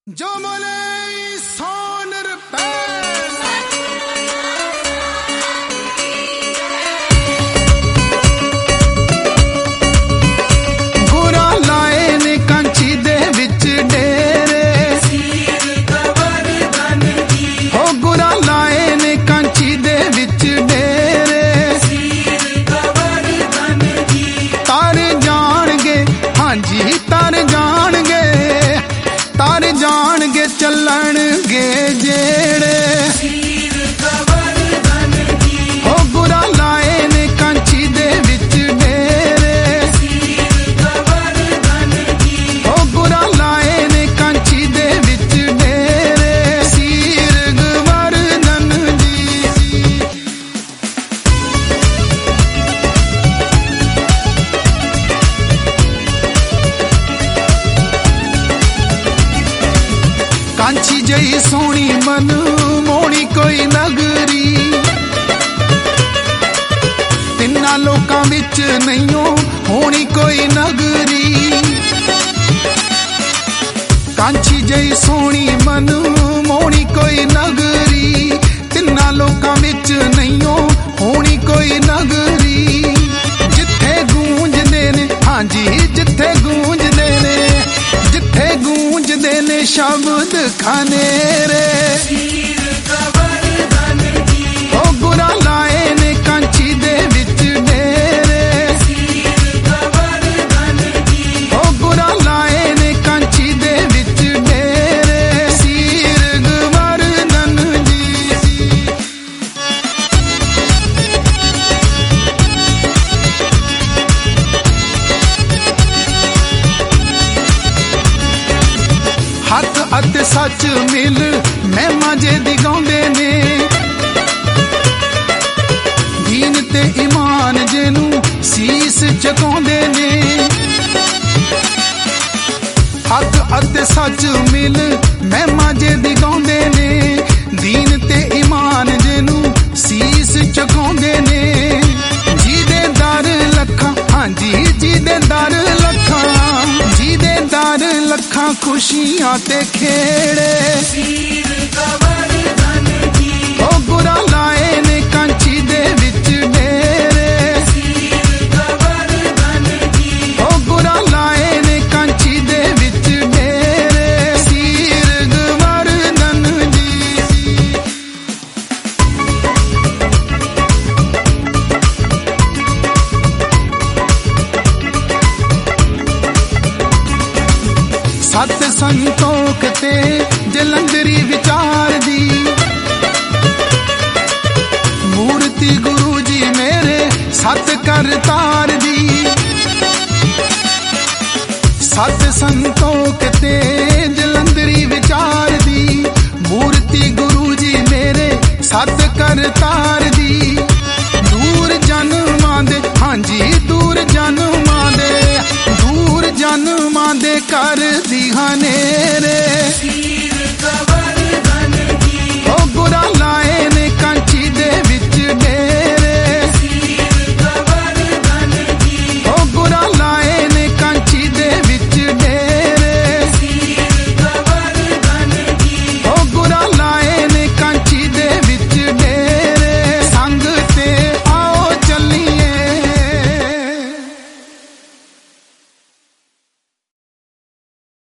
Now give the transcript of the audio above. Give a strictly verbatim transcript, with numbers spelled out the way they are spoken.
जो बोले सोन रुपए गुरा लाए ने कांची दे विच डेरे हो गुरा लाए ने कांची दे विच डेरे तार जाणगे हां जी तार जाणगे तार जाणगे चलणगे जेड़े हो गुरा लाए ने कांची दे विच डेरे हो गुरा लाए ने कांची दे विच डेरे सीर गवर्धन जी कांची जई सोनी मन मोनी कोई नगरी तिन्ना लोकां विच नहीं होनी कोई नगरी कांची जई सोनी मन मोनी कोई नगरी तिन्ना लोकां विच नहीं होनी कोई नगरी जिथे गूंजदे ने हां जी जिथे गूंजदे ने जिथे गूंजदे ने शब्द खाने रे ओ गुरा लाए ने कांची दे विच डेरे ओ गुरा लाए ने कांची दे विच डेरे सीर गवर्धन जी हक अते सच मिल महिमा जे दी गाउंदे ने दीन ते ईमान जेनू सीस चकाउंदे ने हक अते सच मिल महिमा जे दी गाउंदे ने दीन ते ईमान जेनू सीस चकाउंदे ने जीदे दर लखां हां जी जीदे दर लखां जीदे दर लखां खुशियां ते खेड़े ओ गुरा लाए ने कांची दे विच डेरे ओ गुरा लाए ने कांची दे विच डेरे सीर गवर्धन जी सत संतोख ते जलंधरी विचार दी मूर्ति गुरु जी मेरे सत करतार दी सत संतोख ते जलंधरी विचार दी मूर्ति गुरु जी मेरे सत करतार दी दूर जन्मां दे हां जी दूर जन्मां दे दूर जन्मां दे कर दी हनेरे